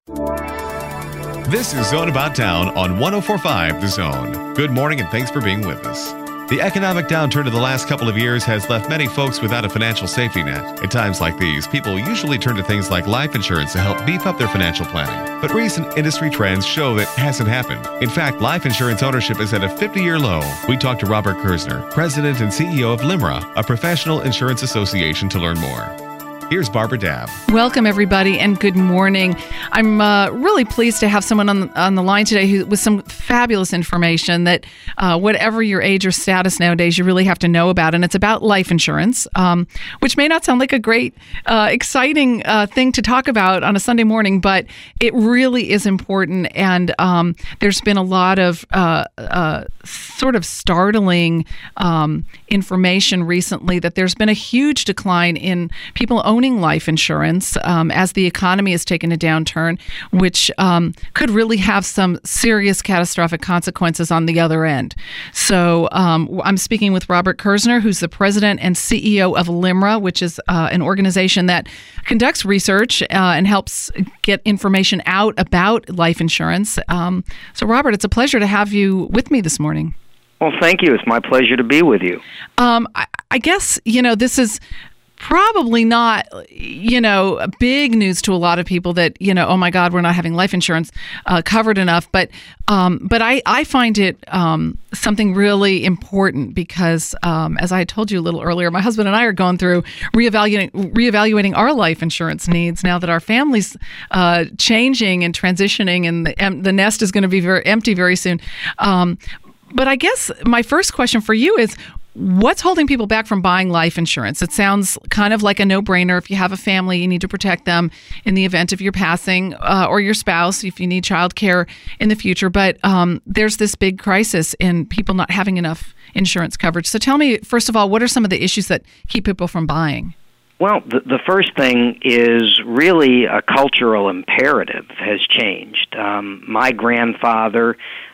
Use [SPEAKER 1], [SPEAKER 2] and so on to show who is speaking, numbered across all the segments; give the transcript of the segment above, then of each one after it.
[SPEAKER 1] This is Zone About Town on 104.5 The Zone. Good morning and thanks for being with us. The economic downturn of the last couple of years has left many folks without a financial safety net. At times like these, people usually turn to things like life insurance to help beef up their financial planning. But recent industry trends show that hasn't happened. In fact, life insurance ownership is at a 50-year low. We talked to Robert Kerzner, President and CEO of LIMRA, a professional insurance association, to learn more. Here's Barbara Dabb.
[SPEAKER 2] Welcome, everybody, and good morning. I'm really pleased to have someone on the line today with some fabulous information that whatever your age or status nowadays, you really have to know about. And it's about life insurance, which may not sound like a great, exciting thing to talk about on a Sunday morning, but it really is important. And there's been a lot of sort of startling information recently that there's been a huge decline in people owning life insurance as the economy has taken a downturn, which could really have some serious catastrophic consequences on the other end. So I'm speaking with Robert Kerzner, who's the president and CEO of LIMRA, which is an organization that conducts research and helps get information out about life insurance. So, Robert, it's a pleasure to have you with me this morning.
[SPEAKER 3] Well, thank you. It's my pleasure to be with you.
[SPEAKER 2] I guess, this is probably not, big news to a lot of people that, oh my God, we're not having life insurance covered enough. But I find it something really important because, as I told you a little earlier, my husband and I are going through reevaluating our life insurance needs now that our family's changing and transitioning, and the nest is going to be very empty very soon. But I guess my first question for you is, what's holding people back from buying life insurance? It sounds kind of like a no-brainer. If you have a family, you need to protect them in the event of your passing, or your spouse if you need child care in the future. But there's this big crisis in people not having enough insurance coverage. So tell me, first of all, what are some of the issues that keep people from buying?
[SPEAKER 3] Well, the first thing is really a cultural imperative has changed. My grandfather,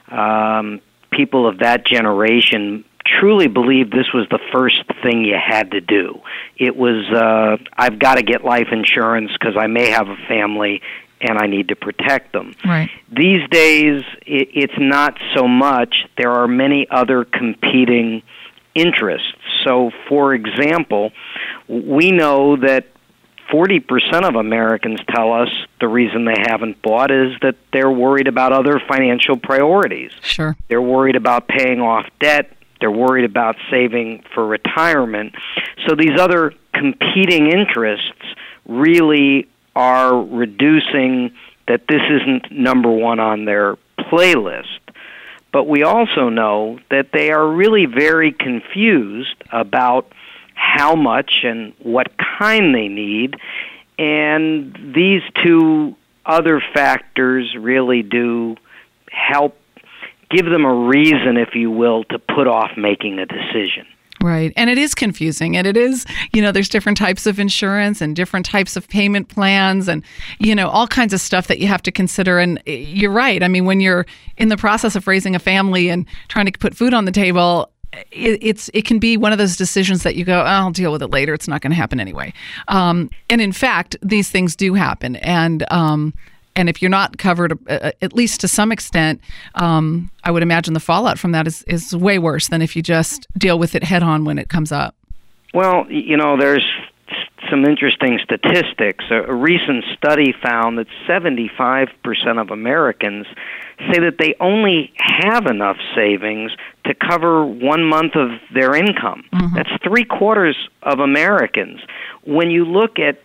[SPEAKER 3] people of that generation truly believed this was the first thing you had to do. It was, I've got to get life insurance because I may have a family and I need to protect them.
[SPEAKER 2] Right.
[SPEAKER 3] These days, it's not so much. There are many other competing interests. So, for example, we know that 40% of Americans tell us the reason they haven't bought is that they're worried about other financial priorities.
[SPEAKER 2] Sure.
[SPEAKER 3] They're worried about paying off debt. They're worried about saving for retirement. So these other competing interests really are reducing that this isn't number one on their playlist. But we also know that they are really very confused about how much and what kind they need, and these two other factors really do help give them a reason, if you will, to put off making a decision.
[SPEAKER 2] Right. And it is confusing. And it is, there's different types of insurance and different types of payment plans and, all kinds of stuff that you have to consider. And you're right. I mean, when you're in the process of raising a family and trying to put food on the table, it can be one of those decisions that you go, I'll deal with it later. It's not going to happen anyway. And in fact, these things do happen. And if you're not covered, at least to some extent, I would imagine the fallout from that is way worse than if you just deal with it head on when it comes up.
[SPEAKER 3] Well, there's some interesting statistics. A recent study found that 75% of Americans say that they only have enough savings to cover 1 month of their income. Mm-hmm. That's 3/4 of Americans. When you look at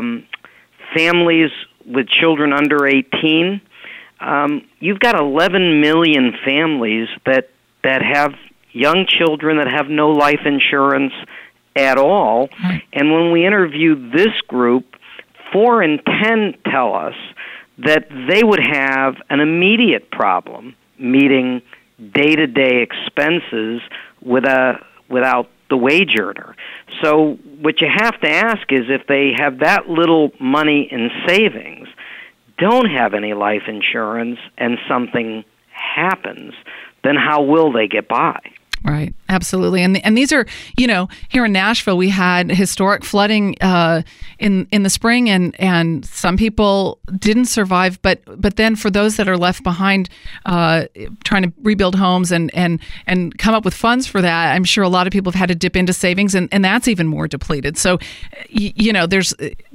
[SPEAKER 3] families with children under 18, you've got 11 million families that have young children that have no life insurance at all. Right. And when we interview this group, 4 in 10 tell us that they would have an immediate problem meeting day-to-day expenses without the wage earner. So what you have to ask is, if they have that little money in savings, don't have any life insurance, and something happens, then how will they get by?
[SPEAKER 2] Right. Absolutely. And these are, here in Nashville, we had historic flooding in the spring, and some people didn't survive. But then for those that are left behind trying to rebuild homes and come up with funds for that, I'm sure a lot of people have had to dip into savings, and that's even more depleted. So, there's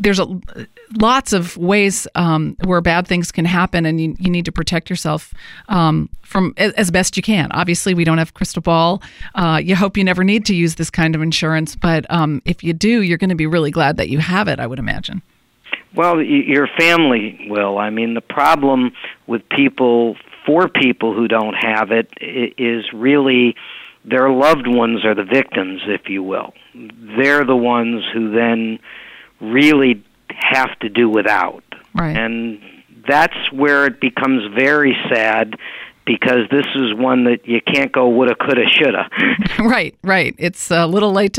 [SPEAKER 2] lots of ways where bad things can happen, and you need to protect yourself from as best you can. Obviously, we don't have a crystal ball. You hope you never need to use this kind of insurance, but if you do, you're going to be really glad that you have it, I would imagine.
[SPEAKER 3] Well, your family will. I mean, the problem with people who don't have it is really their loved ones are the victims, if you will. They're the ones who then really have to do without.
[SPEAKER 2] Right.
[SPEAKER 3] And that's where it becomes very sad, because this is one that you can't go woulda, coulda, shoulda.
[SPEAKER 2] Right. It's a little late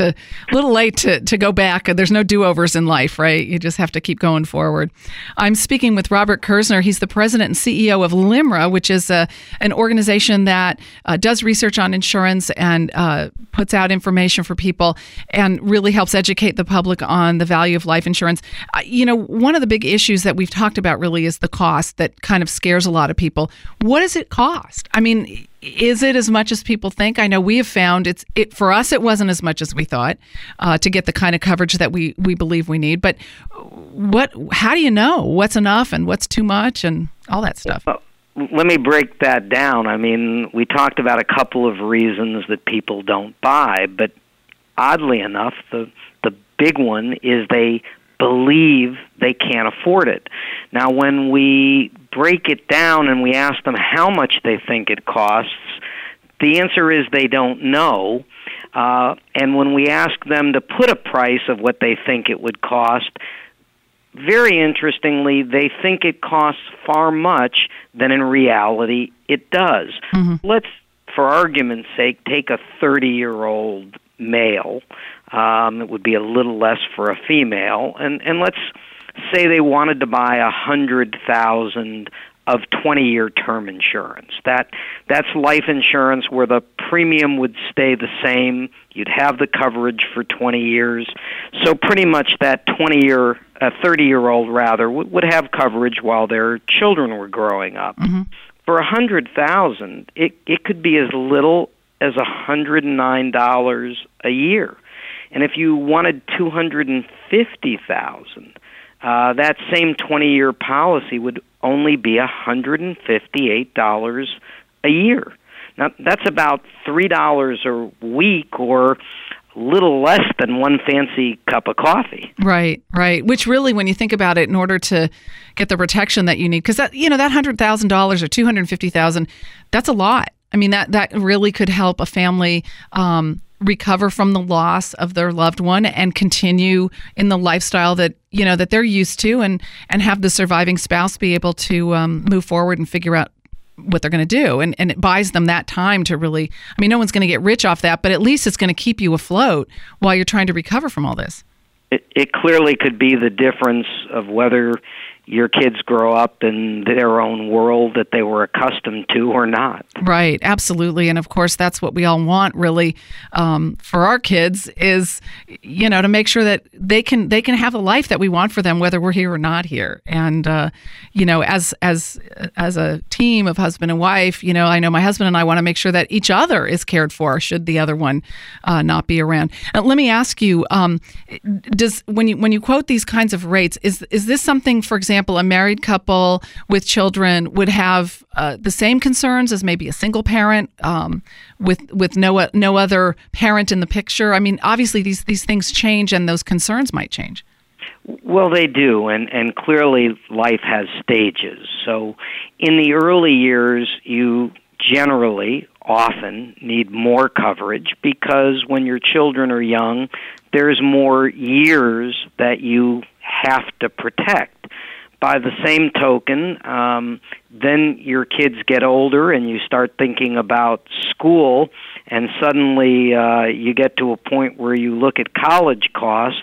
[SPEAKER 2] to go back. There's no do-overs in life, right? You just have to keep going forward. I'm speaking with Robert Kerzner. He's the president and CEO of LIMRA, which is an organization that does research on insurance and puts out information for people and really helps educate the public on the value of life insurance. One of the big issues that we've talked about really is the cost that kind of scares a lot of people. What does it cost? I mean, is it as much as people think? I know we have found for us, it wasn't as much as we thought to get the kind of coverage that we believe we need. But how do you know what's enough and what's too much and all that stuff?
[SPEAKER 3] Well, let me break that down. I mean, we talked about a couple of reasons that people don't buy, but oddly enough, the big one is they believe they can't afford it. Now, when we break it down and we ask them how much they think it costs, the answer is they don't know. And when we ask them to put a price of what they think it would cost, very interestingly, they think it costs far much than in reality it does. Mm-hmm. Let's, for argument's sake, take a 30-year-old male. It would be a little less for a female, and let's say they wanted to buy $100,000 of 20-year term insurance. That's life insurance where the premium would stay the same. You'd have the coverage for 20 years. So pretty much that 30-year-old rather would have coverage while their children were growing up. Mm-hmm. For $100,000, it could be as little as $109 a year. And if you wanted $250,000, that same 20-year policy would only be $158 a year. Now, that's about $3 a week, or a little less than one fancy cup of coffee.
[SPEAKER 2] Right. Which really, when you think about it, in order to get the protection that you need, because that $100,000 or $250,000, that's a lot. I mean, that really could help a family recover from the loss of their loved one and continue in the lifestyle that that they're used to, and have the surviving spouse be able to move forward and figure out what they're going to do. And it buys them that time to really, I mean, no one's going to get rich off that, but at least it's going to keep you afloat while you're trying to recover from all this.
[SPEAKER 3] It clearly could be the difference of whether your kids grow up in their own world that they were accustomed to or not.
[SPEAKER 2] Right, absolutely. And of course, that's what we all want really for our kids is, to make sure that they can have the life that we want for them, whether we're here or not here. And, as a team of husband and wife, I know my husband and I want to make sure that each other is cared for should the other one not be around. Let me ask you, when you quote these kinds of rates, is this something, for example, a married couple with children would have the same concerns as maybe a single parent with no other parent in the picture? I mean, obviously these things change and those concerns might change.
[SPEAKER 3] Well, they do, and clearly life has stages. So in the early years, you generally often need more coverage because when your children are young, there's more years that you have to protect. By the same token, then your kids get older and you start thinking about school, and suddenly you get to a point where you look at college costs,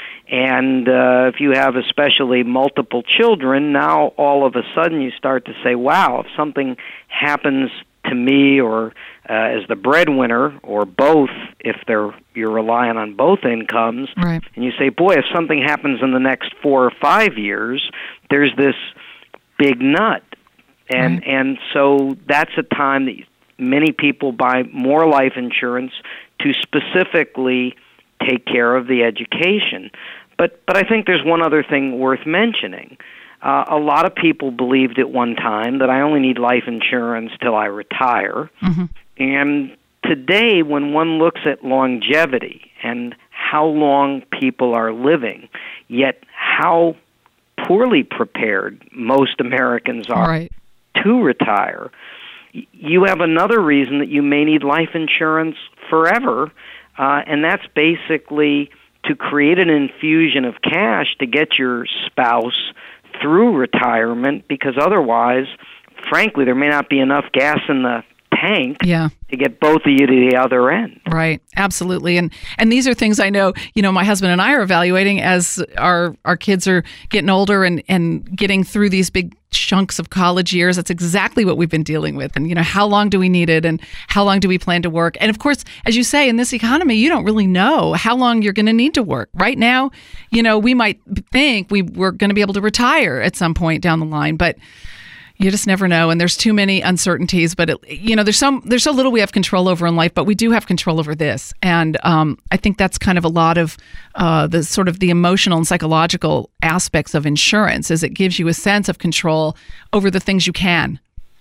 [SPEAKER 3] and if you have especially multiple children, now all of a sudden you start to say, wow, if something happens to me or as the breadwinner, or both, if you're relying on both incomes,
[SPEAKER 2] right.
[SPEAKER 3] And you say, boy, if something happens in the next 4 or 5 years, there's this big nut. And so that's a time that many people buy more life insurance to specifically take care of the education. But I think there's one other thing worth mentioning. A lot of people believed at one time that I only need life insurance till I retire.
[SPEAKER 2] Mm-hmm.
[SPEAKER 3] And today, when one looks at longevity and how long people are living, yet how poorly prepared most Americans are to retire, you have another reason that you may need life insurance forever, and that's basically to create an infusion of cash to get your spouse through retirement, because otherwise, frankly, there may not be enough gas in the tank to get both of you to the other end.
[SPEAKER 2] Right, absolutely. And these are things I know, my husband and I are evaluating as our kids are getting older and getting through these big chunks of college years. That's exactly what we've been dealing with. And, how long do we need it, and how long do we plan to work? And of course, as you say, in this economy, you don't really know how long you're going to need to work. Right now, we might think we're going to be able to retire at some point down the line, but you just never know, and there's too many uncertainties. But there's so little we have control over in life, but we do have control over this, and I think that's kind of a lot of the sort of the emotional and psychological aspects of insurance, is it gives you a sense of control over the things you can.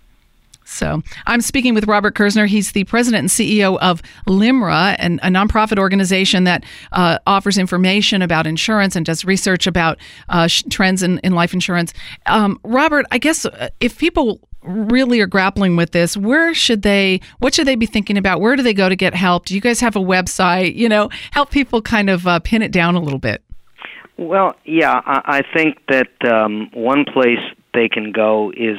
[SPEAKER 2] So I'm speaking with Robert Kerzner. He's the president and CEO of LIMRA, a nonprofit organization that offers information about insurance and does research about trends in life insurance. Robert, I guess if people really are grappling with this, what should they be thinking about? Where do they go to get help? Do you guys have a website? Help people kind of pin it down a little bit.
[SPEAKER 3] Well, yeah, I think that one place they can go is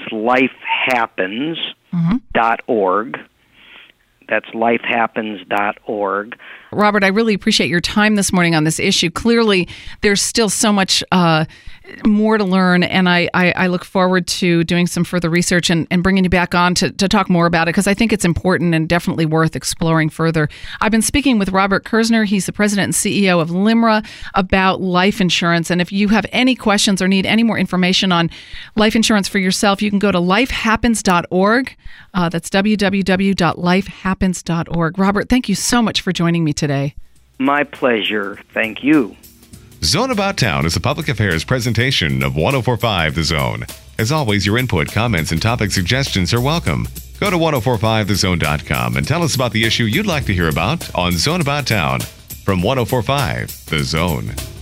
[SPEAKER 3] lifehappens.org. That's lifehappens.org.
[SPEAKER 2] Robert, I really appreciate your time this morning on this issue. Clearly, there's still so much more to learn, and I look forward to doing some further research and bringing you back on to talk more about it, because I think it's important and definitely worth exploring further. I've been speaking with Robert Kerzner. He's the president and CEO of LIMRA, about life insurance. And if you have any questions or need any more information on life insurance for yourself, you can go to lifehappens.org. That's www.lifehappens.org. Robert, thank you so much for joining me today.
[SPEAKER 3] My pleasure. Thank you.
[SPEAKER 1] Zone About Town is a public affairs presentation of 104.5 The Zone. As always, your input, comments, and topic suggestions are welcome. Go to 1045thezone.com and tell us about the issue you'd like to hear about on Zone About Town from 104.5 The Zone.